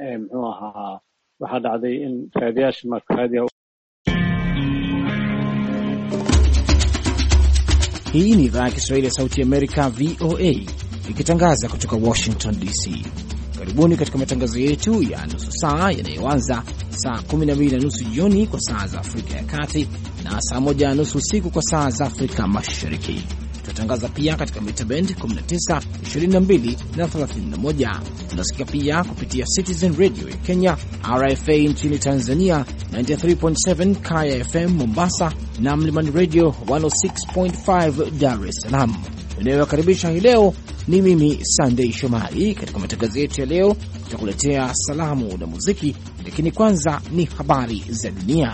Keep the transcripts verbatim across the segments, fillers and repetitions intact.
muxuu ahaa waxaa dhacday in raadiyaasha marka raadiyo. Hii ni idhaa ya Kiswahili ya Sauti ya Amerika V O A ikitangaza kutoka Washington D C. Karibuni katika matangazo yetu ya nusu saa yanayoanza saa kumi na mbili na nusu jioni kwa saa za Afrika ya Kati na saa moja na nusu usiku kwa saa za Afrika Mashariki. Tunatangaza pia katika mita band kumi na tisa, ishirini na mbili na thelathini na moja. Tunasikia pia kupitia Citizen Radio ya Kenya, R F A nchini Tanzania tisini na tatu nukta saba, Kaya F M Mombasa na Mlimani Radio mia sita nukta tano Dar es Salaam. Ninayowakaribisha hii leo ni mimi Sunday Shomari. Katika matangazo yetu ya leo tutakuletea salamu na muziki, lakini kwanza ni habari za dunia.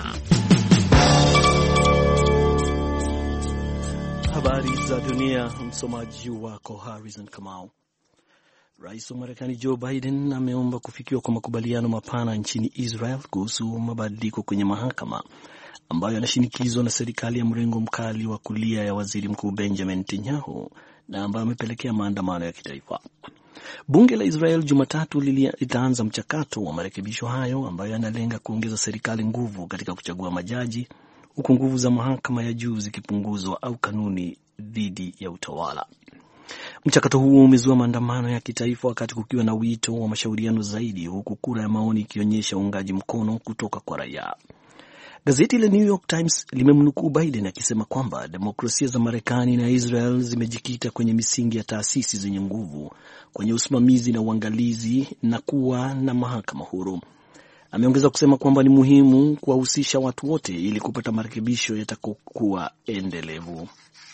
Habari za dunia, msomaji wako Harrison Kamau. Rais wa Marekani Joe Biden ameomba kufikiwa kwa makubaliano mapana nchini Israel kuhusu mabadiliko kwenye mahakama ambayo yanashinikizwa na serikali ya mrengo mkali wa kulia ya Waziri Mkuu Benjamin Netanyahu na ambayo amepelekea maandamano ya kitaifa. Bunge la Israel Jumatatu litaanza mchakato wa marekebisho hayo ambayo yanalenga kuongeza serikali nguvu katika kuchagua majaji, huku nguvu za mahakama ya juu zikipunguzwa au kanuni dhidi ya utawala. Mchakato huo umezua maandamano ya kitaifa wakati kukiwa na wito wa mashauriano zaidi, huku kura ya maoni ikionyesha uungaji mkono kutoka kwa raia. Gazeti la New York Times limemnukuu Biden akisema kwamba demokrasia za Marekani na Israel zimejikita kwenye misingi ya taasisi zenye nguvu, kwenye usimamizi na uangalizi na kuwa na mahakama huru. Ameongeza kusema kwamba ni muhimu kuwahusisha watu wote ili kupata marekebisho yatakokuwa endelevu.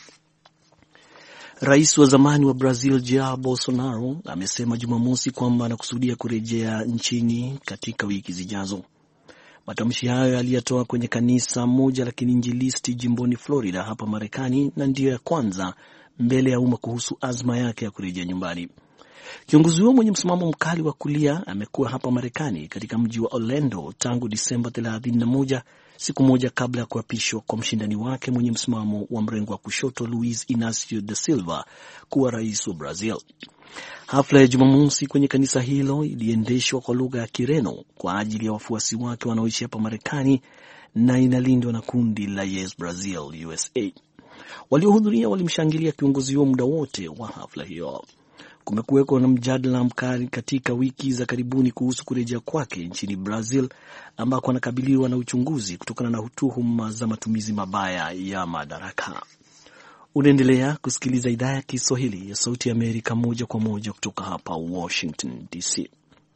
Rais wa zamani wa Brazil Jair Bolsonaro amesema Jumamosi kwamba anakusudia kurejea nchini katika wiki zijazo. Matamshi hayo aliyatoa kwenye kanisa moja la Kiinjilisti jimboni Florida hapa Marekani, na ndiyo ya kwanza mbele ya umma kuhusu azma yake ya kurejea nyumbani. Kiongozi huyo mwenye msimamo mkali wa kulia amekuwa hapa Marekani katika mji wa Orlando tangu Disemba thelathini na moja, siku moja kabla ya kuapishwa kwa mshindani wake mwenye msimamo wa mrengo wa kushoto Luiz Inacio da Silva kuwa rais wa Brazil. Hafla ya Jumamosi kwenye kanisa hilo iliendeshwa kwa lugha ya Kireno kwa ajili ya wafuasi wake wanaoishi hapa Marekani na inalindwa na kundi la Yes Brazil U S A. Waliohudhuria walimshangilia kiongozi huo muda wote wa hafla hiyo. Kumekuweko na mjadala mkali katika wiki za karibuni kuhusu kurejea kwake nchini Brazil, ambako anakabiliwa na uchunguzi kutokana na tuhuma za matumizi mabaya ya madaraka. Unaendelea kusikiliza idhaa ya Kiswahili ya Sauti ya Amerika moja kwa moja kutoka hapa Washington D C.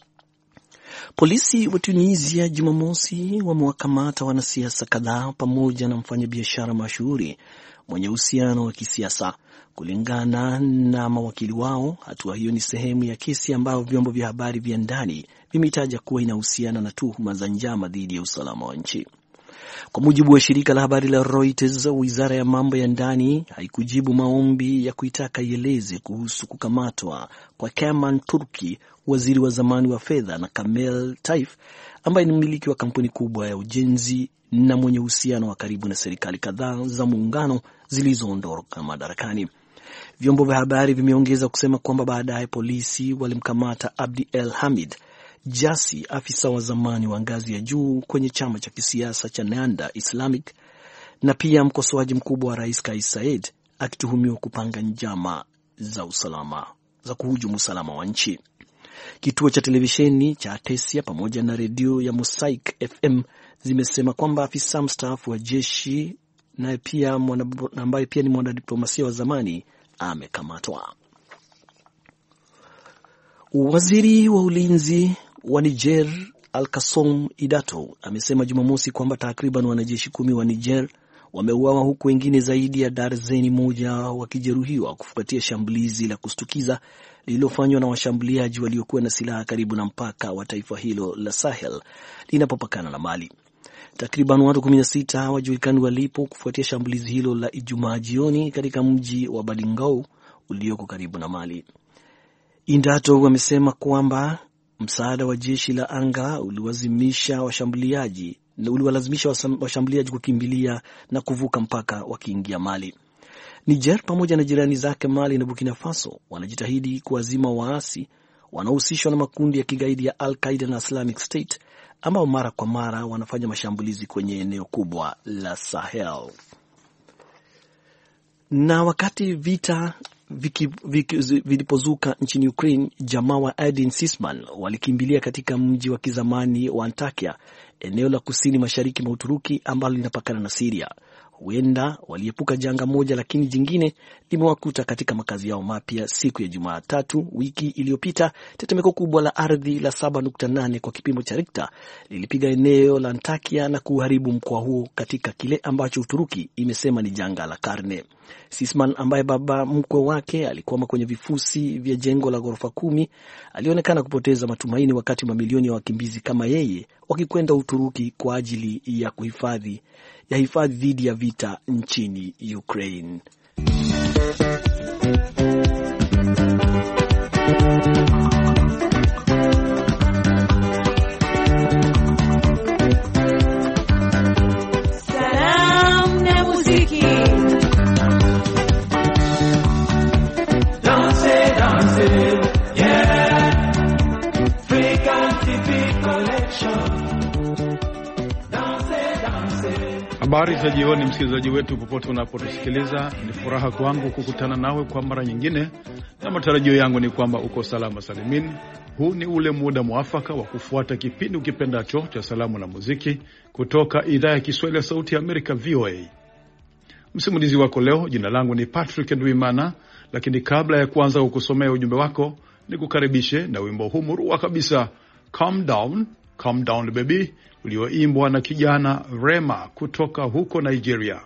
Polisi wa Tunisia Jumamosi wamewakamata wanasiasa kadhaa pamoja na mfanyabiashara mashuhuri mwenye uhusiano wa kisiasa. Kulingana na mawakili wao, hatua hiyo ni sehemu ya kesi ambayo vyombo vya habari vya ndani vimetaja kuwa inahusiana na tuhuma za njama dhidi ya usalama wa nchi. Kwa mujibu wa shirika la habari la Reuters, wizara ya mambo ya ndani haikujibu maombi ya kuitaka ieleze kuhusu kukamatwa kwa Kemal Turki, waziri wa zamani wa fedha, na Kamel Taif ambaye ni mmiliki wa kampuni kubwa ya ujenzi na mwenye uhusiano wa karibu na serikali kadhaa za muungano zilizoondoka madarakani. Vyombo vya habari vimeongeza kusema kwamba baadaye polisi walimkamata Abdi El Hamid Jassi, afisa wa zamani wa ngazi ya juu kwenye chama cha kisiasa cha Nanda Islamic, na pia mkosoaji mkubwa wa Rais Kais Saied, akituhumiwa kupanga njama za usalama za kuhujumu usalama wa nchi. Kituo cha televisheni cha Atesia pamoja na redio ya Mosaic F M zimesema kwamba afisa mstaafu wa jeshi na pia ambaye pia ni mwanadiplomasia wa zamani amekamatwa. Waziri wa ulinzi wa Niger Al-Kassom Idato amesema Jumamosi kwamba takriban wanajeshi kumi wa Niger wameuawa huku wengine zaidi ya darzeni moja wakijeruhiwa kufuatia shambulizi la kustukiza lililofanywa na washambuliaji waliokuwa na silaha karibu na mpaka wa taifa hilo la Sahel linapopakana na Mali. Takriban watu kumi na sita hawajulikani walipo kufuatia shambulizi hilo la Ijumaa jioni katika mji wa Badingou ulioko karibu na Mali. Indato wamesema kwamba msaada wa jeshi la anga uliwazimisha washambuliaji na uliwalazimisha washambuliaji kukimbilia na kuvuka mpaka wakiingia Mali. Niger pamoja na jirani zake Mali na Burkina Faso wanajitahidi kuwazima waasi wanaohusishwa na makundi ya kigaidi ya Al-Qaeda na Islamic State ambao mara kwa mara wanafanya mashambulizi kwenye eneo kubwa la Sahel. Na wakati vita viki, viki, vilipozuka nchini Ukraine, jamaa wa Edin Sisman walikimbilia katika mji wa kizamani wa Antakya, eneo la kusini mashariki mwa Uturuki ambalo linapakana na Syria. Huenda waliepuka janga moja, lakini jingine limewakuta katika makazi yao mapya siku ya Jumatatu wiki iliyopita. Tetemeko kubwa la ardhi la saba nukta nane kwa kipimo cha Richter lilipiga eneo la Antakya na kuharibu mkoa huo katika kile ambacho Uturuki imesema ni janga la karne. Sisman ambaye baba mkwe wake alikuwa kwenye vifusi vya jengo la ghorofa kumi alionekana kupoteza matumaini wakati mamilioni ya wakimbizi kama yeye wakikwenda Uturuki kwa ajili ya kuhifadhi ya hifadhi dhidi ya vita nchini Ukraine. Salam na muziki. Dance, dance, yeah. Frequency Beat Collection. Habari za jioni, msikilizaji wetu popote unapotusikiliza. Ni furaha kwangu kukutana nawe kwa mara nyingine, na matarajio yangu ni kwamba uko salama salimini. Huu ni ule muda mwafaka wa kufuata kipindi ukipendacho cha salamu na muziki kutoka idhaa ya Kiswahili ya Sauti ya Amerika V O A. Msimulizi wako leo, jina langu ni Patrick Ndwimana, lakini kabla ya kuanza kukusomea ujumbe wako, nikukaribishe na wimbo huu murua kabisa, Calm Down, Calm Down Baby, ulioimbwa na kijana Rema kutoka huko Nigeria.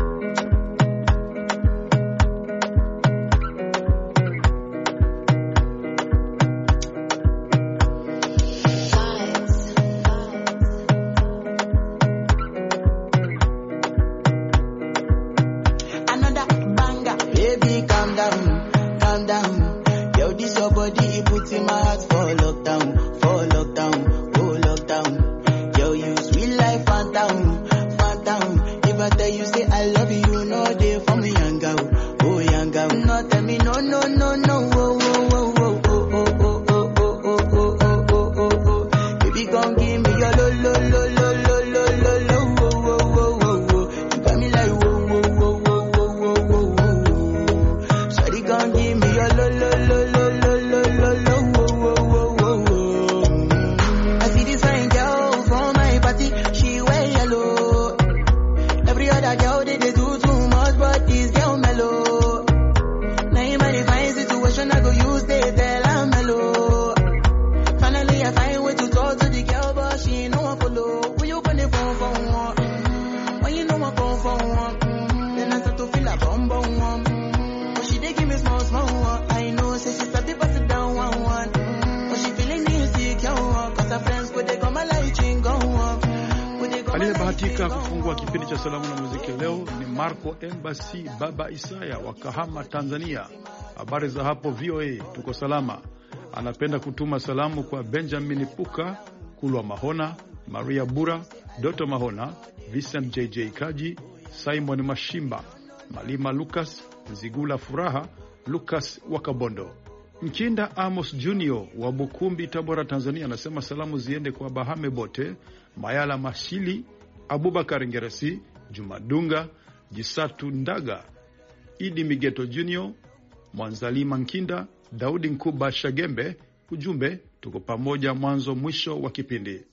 Aliyebahatika kufungua kipindi cha salamu na muziki leo ni Marco Embassy Baba Isaya wa Kahama, Tanzania. Habari za hapo V O A, tuko salama. Anapenda kutuma salamu kwa Benjamin Puka, Kulwa Mahona, Maria Bura, Doto Mahona, Vincent J J Kaji, Simon Mashimba, Malima Lucas, Zigula Furaha, Lucas Wakabondo. Mkinda Amos Junior wa Bukumbi, Tabora, Tanzania anasema salamu ziende kwa Bahame Bote, Mayala Mashili, Abubakar Ngeresi, Jumadunga, Jisatu Ndaga, Idi Migeto Junior, Mwanzalima Nkinda, Daudi Nkuba Shagembe. Ujumbe, tuko pamoja mwanzo mwisho wa kipindi.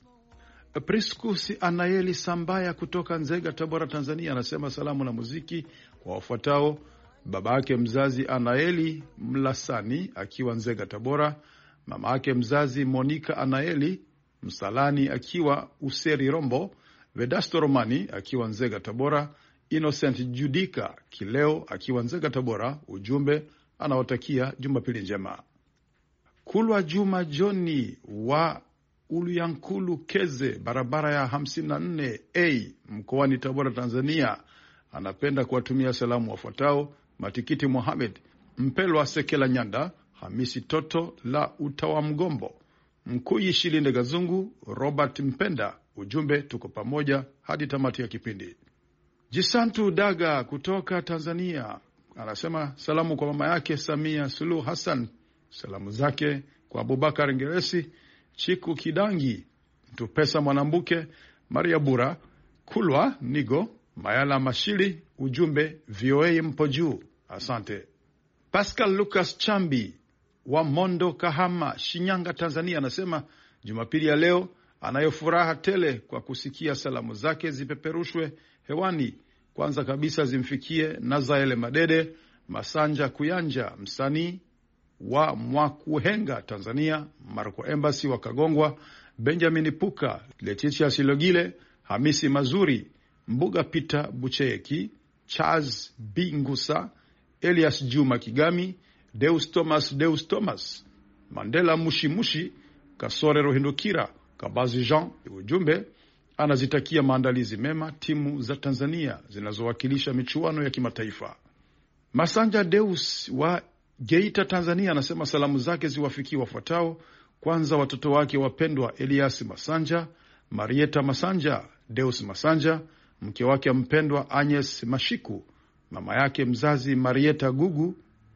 Priscus Anayeli Sambaya kutoka Nzega, Tabora, Tanzania anasema salamu na muziki kwa wafuatao: baba yake mzazi Anaeli Mlasani akiwa Nzega, Tabora; mama yake mzazi Monica Anaeli Msalani akiwa Useri Rombo; Vedasto Romani akiwa Nzega, Tabora; Innocent Judika Kileo akiwa Nzega, Tabora. Ujumbe, anawatakia Jumapili njema. Kulwa Juma Joni wa Uluyankulu Keze, barabara ya hamsini na nne A, mkoani Tabora, Tanzania anapenda kuwatumia salamu wafuatao: Matikiti Mohamed, Mpelwa Sekela Nyanda, Hamisi Toto la Utawa Mgombo, Mkuyi Shilinde Gazungu, Robert Mpenda. Ujumbe, tuko pamoja hadi tamati ya kipindi. Jisantu Daga kutoka Tanzania anasema salamu kwa mama yake Samia Suluhu Hassan. Salamu zake kwa Abubakar Ngeresi, Chiku Kidangi, Mtupesa Mwanambuke, Maria Bura, Kulwa Nigo, Mayala Mashili. Ujumbe V O A mpo juu. Asante. Pascal Lucas Chambi wa Mondo Kahama, Shinyanga, Tanzania anasema Jumapili ya leo anayo furaha tele kwa kusikia salamu zake zipeperushwe hewani. Kwanza kabisa zimfikie Nazaele Madede, Masanja Kuyanja, msanii wa Mwakuhenga, Tanzania, Marco Embassy wa Kagongwa, Benjamin Puka, Letitia Silogile, Hamisi Mazuri, Mbuga Peter Bucheki, Charles Bingusa, Elias Juma Kigami, Deus Thomas Deus Thomas, Mandela Mushimushi, Kasore Rohindukira, Kabazi Jean. Ujumbe anazitakia maandalizi mema timu za Tanzania zinazowakilisha michuano ya kimataifa. Masanja Deus wa Geita, Tanzania anasema salamu zake ziwafikie wafuatao. Kwanza watoto wake wapendwa Elias Masanja, Marieta Masanja, Deus Masanja, mke wake mpendwa Agnes Mashiku, mama yake mzazi Marieta Gugu,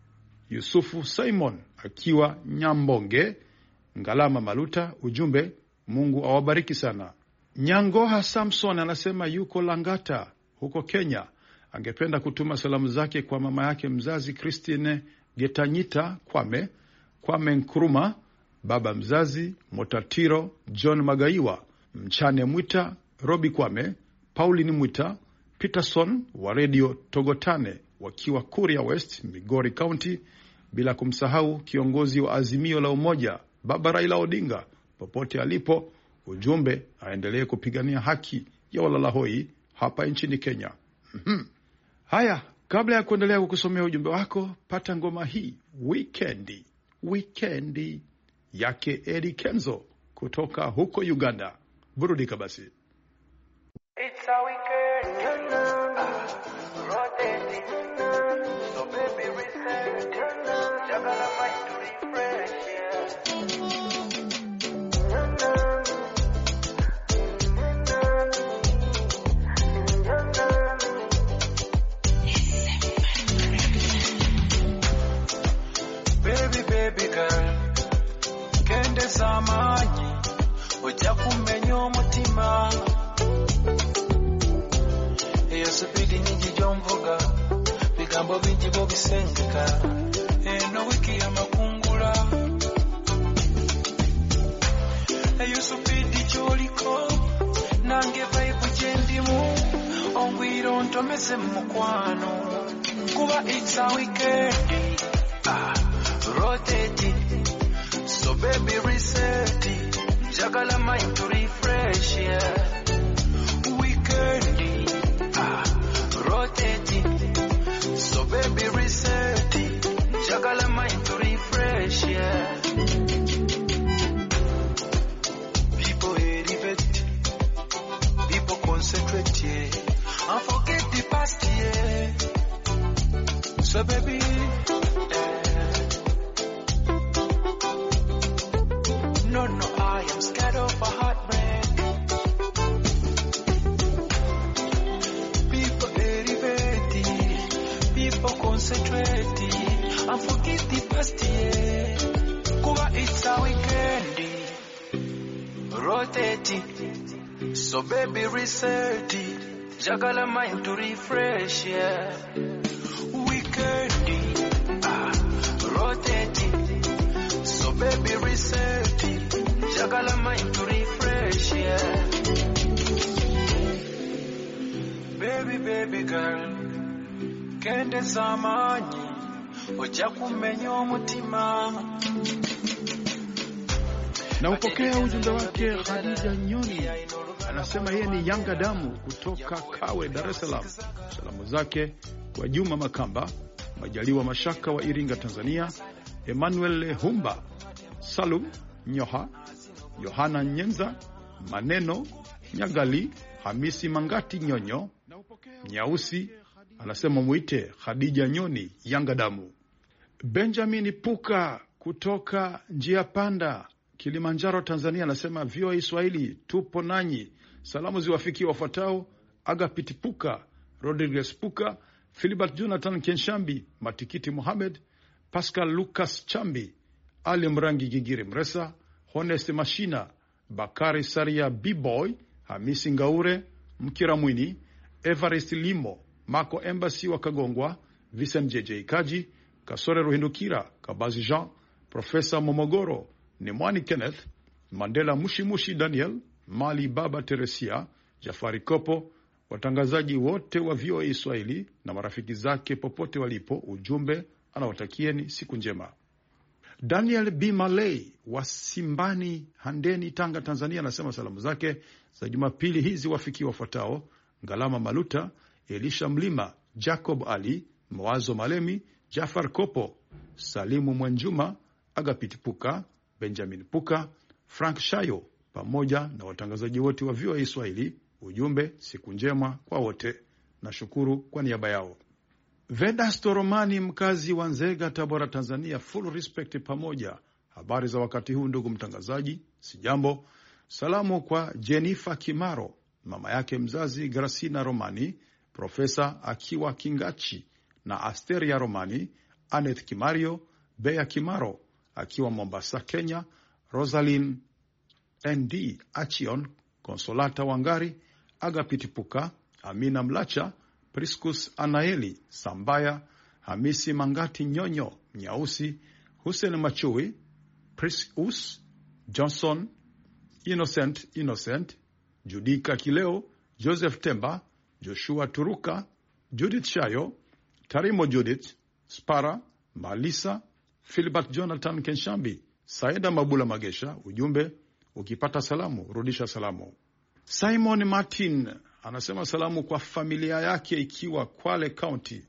Yusufu Simon akiwa Nyambonge, Ngalama Maluta. Ujumbe, Mungu awabariki sana. Nyangoha Samson anasema yuko Langata huko Kenya, angependa kutuma salamu zake kwa mama yake mzazi Christine Getanyita Kwame, Kwame Nkruma, baba mzazi Motatiro John Magaiwa, Mchane Mwita, Robi Kwame, Pauline Mwita, Peterson wa Radio Togotane wakiwa Kuria West, Migori County, bila kumsahau kiongozi wa Azimio la Umoja Baba Raila Odinga popote alipo. Ujumbe, aendelee kupigania haki ya walalahoi hapa nchini Kenya. Mm-hmm. Haya, kabla ya kuendelea kukusomea ujumbe wako, pata ngoma hii Weekendi, Weekendi yake Eddie Kenzo kutoka huko Uganda. Burudika basi. It's a weekend, rotating, so baby reset, jagala fight to refresh, yeah. Baby, baby girl, kende zamanyi, ojja kumenya omutima. Eyo supidi nyingi gy'onvuga, bigambo bingi bw'obisengeka, eno wiki y'amakungula. Eyo supidi gy'oliko, nange vibe gye ndimu, ongwira ontomeze mu mukwano, kuba it's a weekend. Ah, rotating, so baby reset it, jagala mind to refresh, yeah. Weekendi, ah, rotating, so baby reset it, jagala mind to refresh, yeah. People elevate, people concentrate, yeah, and forget the past, yeah. So baby, no, no, I am scared of a heartbreak. People elevated, people concentrated, and forget the past year. Kuba it's a weekend, rotating, so baby reset it, jagala mind to refresh, yeah. Weekend, ah, rotating, so baby reset it, jagala mind to refresh, yeah. Baby, baby girl, kende zamanyi, ojja kumenya omutima. Na upokea ujumbe wake Khadija Nyoni, anasema yeye ni Yanga damu kutoka Kawe, Dar es Salaam. Salamu zake kwa Juma Makamba, Majaliwa Mashaka wa Iringa, Tanzania, Emmanuel Humba, Salum Nyoha, Yohana Nyenza, Maneno Nyagali, Hamisi Mangati Nyonyo, Nyausi, anasema muite Khadija Nyoni Yanga damu. Benjamin Puka kutoka Njia Panda, Kilimanjaro, Tanzania, anasema V O A Swahili tupo nanyi. Salamu ziwafikie wafuatao: Agapiti Puka, Rodriguez Puka, Philibert Jonathan Kenshambi, Matikiti Mohamed, Pascal Lucas Chambi, Ali Mrangi Gigiri Mresa, Honest Mashina, Bakari Saria B-Boy, Hamisi Ngaure, Mkira Mwini, Everest Limo, Mako Embassy wa Kagongwa, Vincent J J Kaji, Kasore Ruhindukira, Kabazi Jean, Profesa Momogoro, Nemwani Kenneth, Mandela Mushimushi Daniel, Mali Baba Teresia, Jafari Kopo, watangazaji wote wa V O A Swahili na marafiki zake popote walipo. Ujumbe anawatakieni siku njema. Daniel B. Malay wa Simbani Handeni, Tanga, Tanzania, anasema salamu zake za Jumapili hizi wafikia wafuatao: Ngalama Maluta, Elisha Mlima, Jacob Ali, Mwazo Malemi, Jafar Kopo, Salimu Mwenjuma, Agapiti Puka, Benjamin Puka, Frank Shayo, pamoja na watangazaji wote wa V O A Swahili. Ujumbe siku njema kwa wote. Nashukuru kwa niaba yao. Vedasto Romani, mkazi wa Nzega, Tabora, Tanzania, full respect pamoja. Habari za wakati huu ndugu mtangazaji, sijambo. Salamu kwa Jennifer Kimaro, mama yake mzazi Gracina Romani, Profesa akiwa Kingachi, na Asteria Romani, Anet Kimario, Bea Kimaro akiwa Mombasa, Kenya, Rosaline N D Achion, Konsolata Wangari, Agapiti Puka, Amina Mlacha, Priscus Anaeli Sambaya, Hamisi Mangati Nyonyo Nyausi, Hussein Machui, Priscus Johnson, Innocent Innocent, Judika Kileo, Joseph Temba, Joshua Turuka, Judith Shayo, Tarimo Judith, Spara, Malisa, Philbert Jonathan Kenshambi, Saida Mabula Magesha. Ujumbe, ukipata salamu rudisha salamu. Simon Martin anasema salamu kwa familia yake ikiwa Kwale County,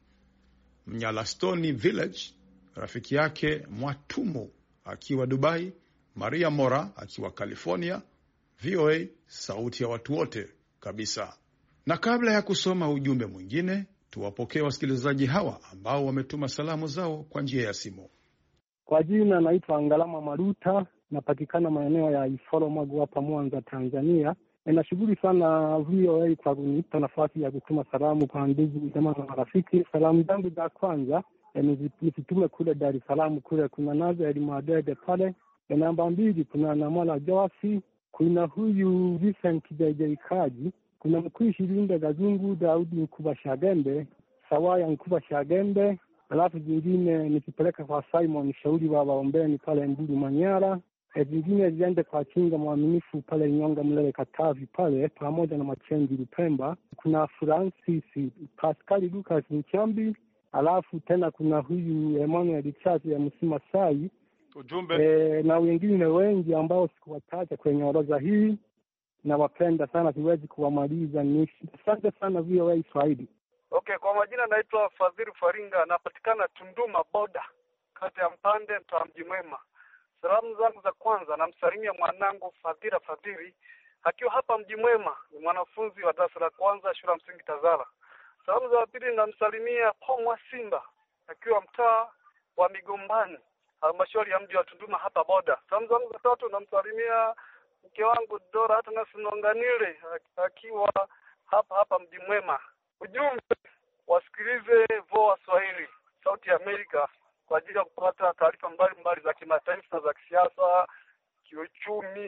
Mnyalastoni Village, rafiki yake Mwatumu akiwa Dubai, Maria Mora akiwa California. V O A, sauti ya watu wote kabisa. Na kabla ya kusoma ujumbe mwingine, tuwapokee wasikilizaji hawa ambao wametuma salamu zao kwa njia ya simu. Kwa jina naitwa Ngalama Maruta, napatikana maeneo ya Iforo Magu hapa Mwanza, Tanzania. Ninashukuru sana V O A kwa kunipa nafasi ya kutuma salamu kwa ndugu jamaa na marafiki. Salamu zangu za kwanza nizitume kule Dar es Salaam, kule kuna Naza Elimadede pale. Namba mbili kuna Namala Joasi, kuna huyu Vincent J J Kaji, kuna Mkuishi Linda Gazungu, Daudi Nkuba Shagembe, Sawaya Nkuba Shagembe. Alafu zingine nikipeleka kwa Simon Shauri wa Waombeni pale Mbulu Manyara. E zingine ziende kwa Chinga Mwaminifu pale Nyonga Mlele Katavi pale, pamoja na Machengi Lupemba. Kuna Francis Pascal Lucas Nchambi. Alafu tena kuna huyu Emmanuel Chazi ya Msima Sai. Ujumbe. E, na wengine wengi ambao sikuwataja kwenye orodha hii, na wapenda sana, siwezi kuwamaliza. Nishi asante sana V O A Swahili. Okay, kwa majina naitwa Fadhili Faringa, napatikana Tunduma Boda, kati ya Mpande, mtaa Mji Mwema. Salamu zangu za kwanza namsalimia mwanangu Fadhila Fadhili akiwa hapa Mji Mwema, ni mwanafunzi wa darasa la kwanza shule ya msingi Tazara. Salamu za pili namsalimia Pomwa Simba akiwa mtaa wa Migombani, halmashauri ya mji wa Tunduma hapa Boda. Salamu zangu za tatu namsalimia mke wangu Dora hata nasinonganile akiwa hapa hapa Mji Mwema. Ujumbe, wasikilize V O A Swahili, sauti ya Amerika, kwa ajili ya kupata taarifa mbalimbali za kimataifa, za kisiasa, kiuchumi,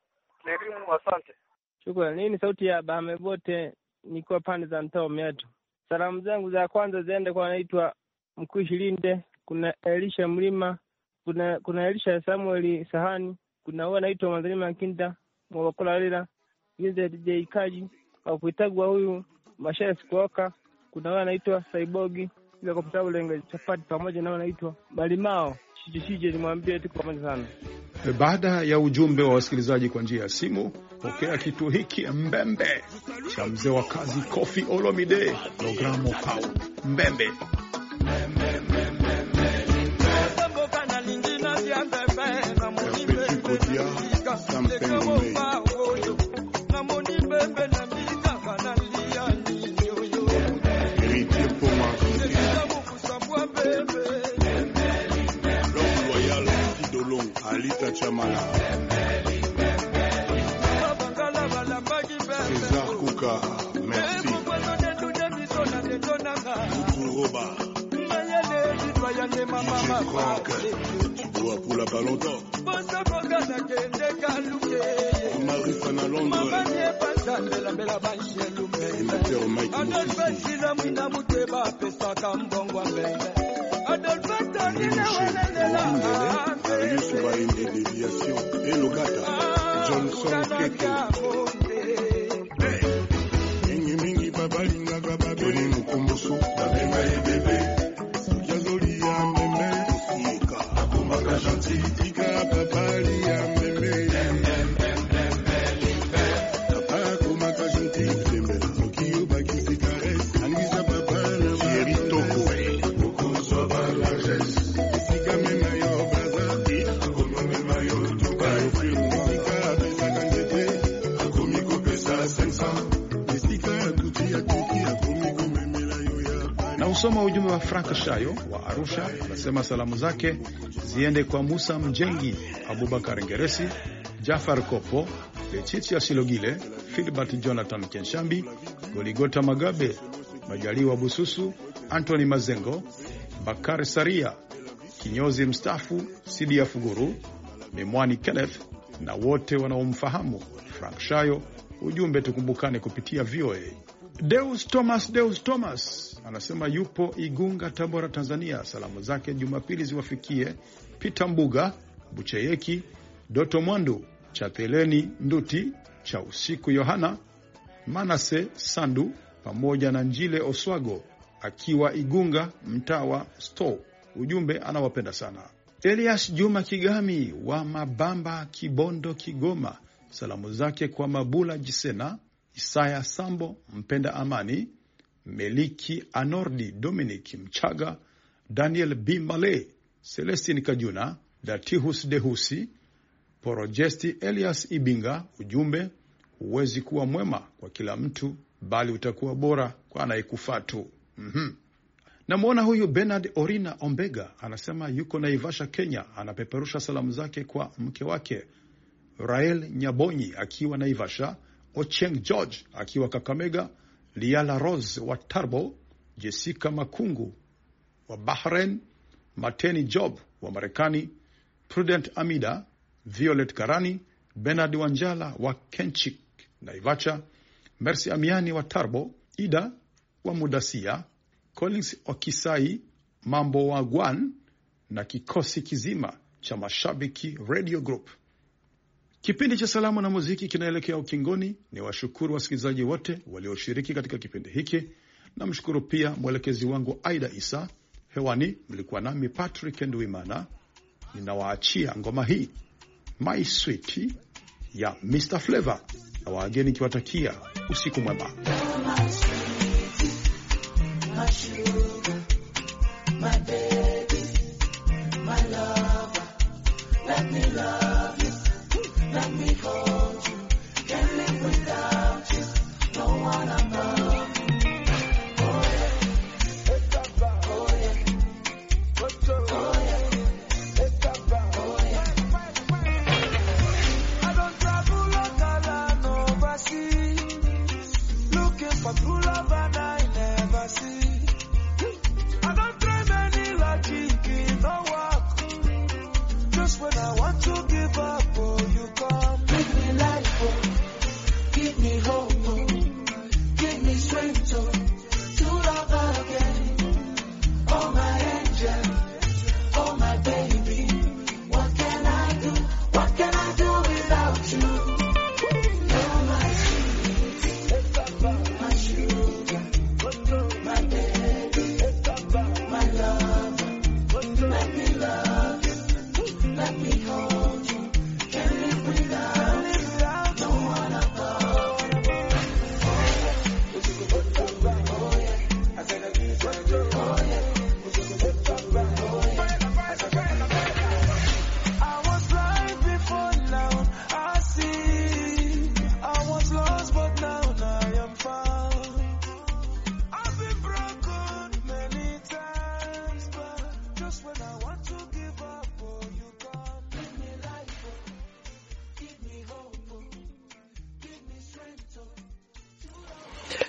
elimu. Asante. Shukrani. Hii ni sauti ya Bahame Bote, niko pande za Mtao Meatu. Salamu zangu za kwanza ziende kwa anaitwa Mkuishi Linde, kuna Elisha Mlima, kuna kuna Elisha Samuel Sahani, kuna huyo anaitwa Manzalima Kinda, Mwakola Lila, Yeze D J Kaji, au kuitagwa huyu Mashaya Sikuoka, kuna huyo anaitwa Saibogi, ile kwa sababu lengo chapati, pamoja na anaitwa Malimao Shijishije. Nimwambie tuko pamoja sana. Baada ya ujumbe wa wasikilizaji kwa njia ya simu, pokea kitu hiki mbembe cha mzee wa kazi Kofi Olomide, programu pao mbembe. Alita Chamala, César Kouka, merci. Kukuroba, D J Frank, Bois pour la Ballon d'Or. Marifana Londres. Sénateur Mike Moussi. Arius Bain et Déviation. Et Logata. Johnson Keke. Mingi mingi babalinga babeli mukumbusu. Babenga ye bébé. Yazoli ya meme. Sika. Akumaka gentil. Tika babali ya meme. Papa akumaka gentil. Tembela. Mokio baki cigarette. Anisa babala. Thierry Toko. Okonso balagès. Sika mema yo braza. Akomo mema yo tuka. Sika apesa kanjete. Akomiko pesa sensa. Na usoma ujumbe wa Frank Shayo wa Arusha. Anasema salamu zake ziende kwa Musa Mjengi, Abubakar Ngeresi, Jafar Kopo, Lechichi Asilogile, Philbert Jonathan Kenshambi, Goligota Magabe, Majaliwa Bususu, Anthony Mazengo, Bakari Saria, Kinyozi Mstafu, Sidia Fuguru, Memwani Kenneth na wote wanaomfahamu Frank Shayo. Ujumbe tukumbukane kupitia V O A. Deus Thomas Deus Thomas anasema yupo Igunga, Tabora, Tanzania. Salamu zake Jumapili ziwafikie Peter Mbuga, Bucheyeki, Doto Mwandu, Chapeleni Nduti, cha usiku Yohana, Manase Sandu pamoja na Njile Oswago akiwa Igunga, mtawa Sto. Ujumbe anawapenda sana. Elias Juma Kigami wa Mabamba, Kibondo, Kigoma. Salamu zake kwa Mabula Jisena, Isaya Sambo, Mpenda Amani, Meliki Anordi, Dominic Mchaga, Daniel B. Male, Celestine Kajuna, Datihus Dehusi, Porojesti Elias Ibinga. Ujumbe, huwezi kuwa mwema kwa kila mtu, bali utakuwa bora kwa anayekufatu. Mhm. Na muona huyu Bernard Orina Ombega anasema yuko Naivasha, Kenya. Anapeperusha salamu zake kwa mke wake Rael Nyabonyi akiwa Naivasha, Ocheng George akiwa Kakamega, Liala Rose wa Tarbo, Jessica Makungu wa Bahrain, Mateni Job wa Marekani, Prudent Amida, Violet Karani, Bernard Wanjala wa Kenchik Naivasha, Mercy Amiani wa Tarbo, Ida wa Mudasia, Collins Okisai, Mambo wa Gwan na kikosi kizima cha Mashabiki Radio Group. Kipindi cha salamu na muziki kinaelekea ukingoni. Ni washukuru wasikilizaji wote walioshiriki katika kipindi hiki. Na mshukuru pia mwelekezi wangu Aida Isa. Hewani mlikuwa nami Patrick Nduimana. Ninawaachia ngoma hii My Sweet ya mister Flavor, na wageni kiwatakia usiku mwema. My sugar, my baby, my lover, let me love you, let me hold you, can't live without you, no one above you. Oh yeah, oh yeah, oh yeah, oh yeah. I don't travel local and overseas, looking for true love and I never see. I don't try many lives.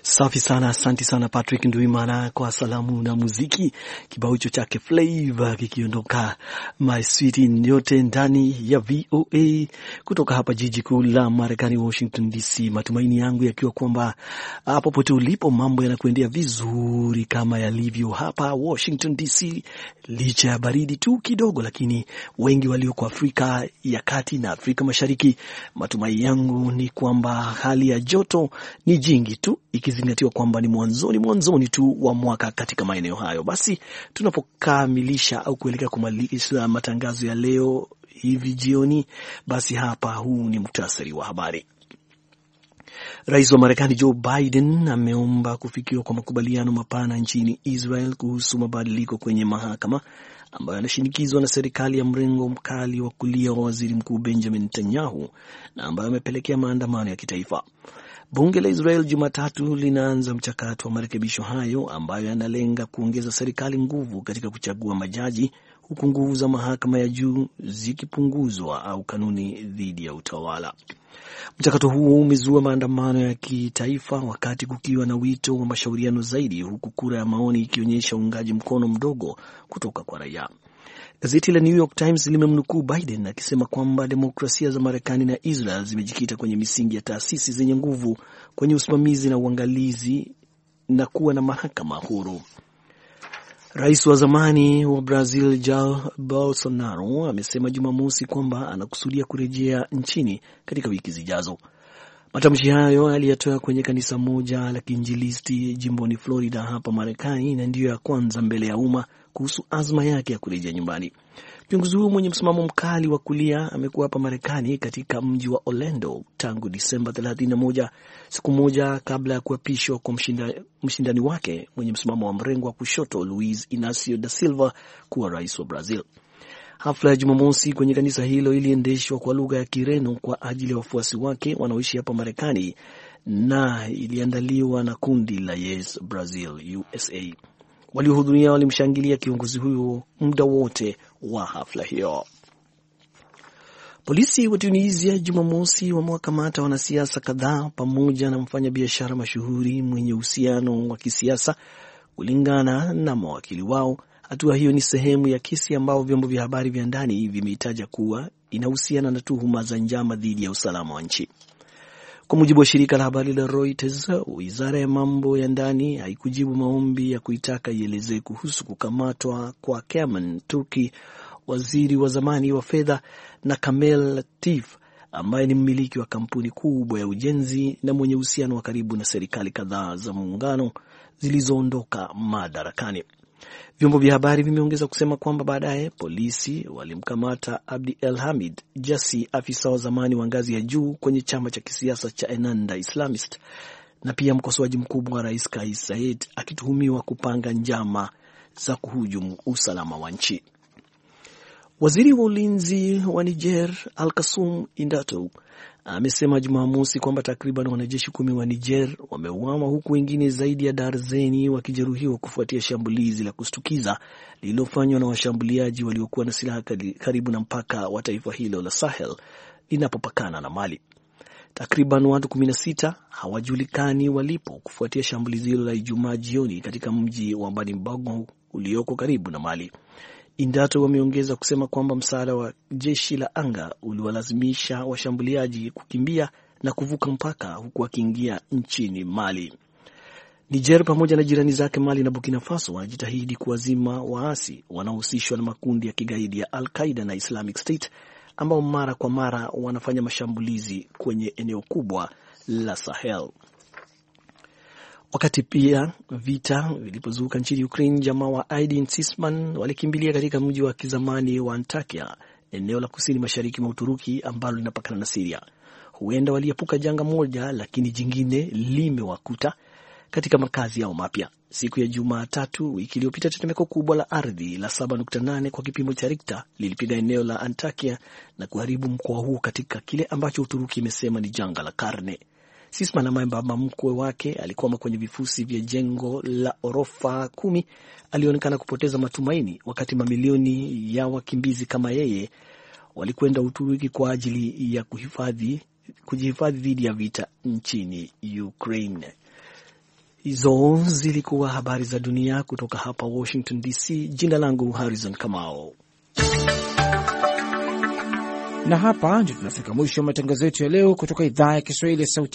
Safi sana, asante sana Patrick Nduimana kwa salamu na muziki. Kibao hicho chake Flavor kikiondoka My Sweetie nyote ndani ya V O A kutoka hapa jiji kuu la Marekani, Washington D C. Matumaini yangu yakiwa kwamba popote ulipo mambo yanakuendea vizuri kama yalivyo hapa Washington D C, licha ya baridi tu kidogo, lakini wengi walioko Afrika ya Kati na Afrika Mashariki, matumaini yangu ni kwamba hali ya joto ni jingi tu, ikizingatiwa kwamba ni mwanzoni mwanzoni tu wa mwaka katika maeneo hayo. Basi tunapokamilisha au kuelekea kumaliza matangazo ya leo hivi jioni, basi hapa huu ni muhtasari wa habari. Rais wa Marekani Joe Biden ameomba kufikiwa kwa makubaliano mapana nchini Israel kuhusu mabadiliko kwenye mahakama ambayo yanashinikizwa na serikali ya mrengo mkali wa kulia wa Waziri Mkuu Benjamin Netanyahu na ambayo yamepelekea maandamano ya kitaifa. Bunge la Israel Jumatatu linaanza mchakato wa marekebisho hayo ambayo yanalenga kuongeza serikali nguvu katika kuchagua majaji, huku nguvu za mahakama ya juu zikipunguzwa au kanuni dhidi ya utawala. Mchakato huo umezua maandamano ya kitaifa wakati kukiwa na wito wa mashauriano zaidi, huku kura ya maoni ikionyesha uungaji mkono mdogo kutoka kwa raia. Gazeti la New York Times limemnukuu Biden akisema kwamba demokrasia za Marekani na Israel zimejikita kwenye misingi ya taasisi zenye nguvu kwenye usimamizi na uangalizi na kuwa na mahakama huru. Rais wa zamani wa Brazil Jair Bolsonaro amesema Jumamosi kwamba anakusudia kurejea nchini katika wiki zijazo. Matamshi hayo aliyatoa kwenye kanisa moja la Kiinjilisti jimboni Florida hapa Marekani, na ndiyo ya kwanza mbele ya umma kuhusu azma yake ya kurejea nyumbani. Kiongozi huyo mwenye msimamo mkali wa kulia amekuwa hapa Marekani katika mji wa Orlando tangu Disemba thelathini na moja, siku moja kabla ya kuapishwa kwa mshinda, mshindani wake mwenye msimamo wa mrengo wa kushoto Luiz Inacio da Silva kuwa rais wa Brazil. Hafla ya Jumamosi kwenye kanisa hilo iliendeshwa kwa lugha ya Kireno kwa ajili ya wafuasi wake wanaoishi hapa Marekani na iliandaliwa na kundi la Yes Brazil U S A. Waliohudhuria walimshangilia kiongozi huyo muda wote wa hafla hiyo. Polisi wa Tunisia Jumamosi wamewakamata wanasiasa kadhaa pamoja na mfanyabiashara mashuhuri mwenye uhusiano wa kisiasa, kulingana na mawakili wao. Hatua hiyo ni sehemu ya kesi ambao vyombo vya habari vya ndani vimeitaja kuwa inahusiana na tuhuma za njama dhidi ya usalama wa nchi. Kwa mujibu wa shirika la habari la Reuters, wizara ya mambo ya ndani haikujibu maombi ya kuitaka ielezee kuhusu kukamatwa kwa Kemal Turki, waziri wa zamani wa fedha, na Kamel Latif ambaye ni mmiliki wa kampuni kubwa ya ujenzi na mwenye uhusiano wa karibu na serikali kadhaa za muungano zilizoondoka madarakani. Vyombo vya habari vimeongeza kusema kwamba baadaye polisi walimkamata Abdi El Hamid Jassi, afisa wa zamani wa ngazi ya juu kwenye chama cha kisiasa cha Ennahda Islamist na pia mkosoaji mkubwa wa Rais Kais Saied, akituhumiwa kupanga njama za kuhujumu usalama wa nchi. Waziri wa ulinzi wa Niger Al-Kasum Indato amesema Jumamosi kwamba takriban wanajeshi kumi wa Niger wameuawa huku wengine zaidi ya darzeni wakijeruhiwa kufuatia shambulizi la kushtukiza lililofanywa na washambuliaji waliokuwa na silaha karibu na mpaka wa taifa hilo la Sahel linapopakana na Mali. Takriban watu kumi na sita hawajulikani walipo kufuatia shambulizi hilo la Ijumaa jioni katika mji wa Bani-Bango ulioko karibu na Mali. Indato wameongeza kusema kwamba msaada wa jeshi la anga uliwalazimisha washambuliaji kukimbia na kuvuka mpaka huku wakiingia nchini Mali. Niger pamoja na jirani zake Mali na Burkina Faso wanajitahidi kuwazima waasi wanaohusishwa na makundi ya kigaidi ya Al-Qaeda na Islamic State ambao mara kwa mara wanafanya mashambulizi kwenye eneo kubwa la Sahel. Wakati pia vita vilipozuka nchini Ukraine, jamaa wa Aidin Sisman walikimbilia katika mji wa kizamani wa Antakya, eneo la kusini mashariki mwa Uturuki ambalo linapakana na Syria. Huenda waliepuka janga moja, lakini jingine limewakuta katika makazi yao mapya. Siku ya Jumatatu wiki iliyopita, tetemeko kubwa la ardhi la saba nukta nane kwa kipimo cha Richter lilipiga eneo la Antakya na kuharibu mkoa huo katika kile ambacho Uturuki imesema ni janga la karne. Sisman ambaye baba mkwe wake alikuwa kwenye vifusi vya jengo la orofa kumi alionekana kupoteza matumaini wakati mamilioni ya wakimbizi kama yeye walikwenda Uturuki kwa ajili ya kuhifadhi kujihifadhi dhidi ya vita nchini Ukraine. Hizo zilikuwa habari za dunia kutoka hapa Washington D C. Jina langu Harrison Kamau. Na hapa ndio tunafika mwisho wa matangazo yetu ya leo kutoka idhaa ya Kiswahili ya Sauti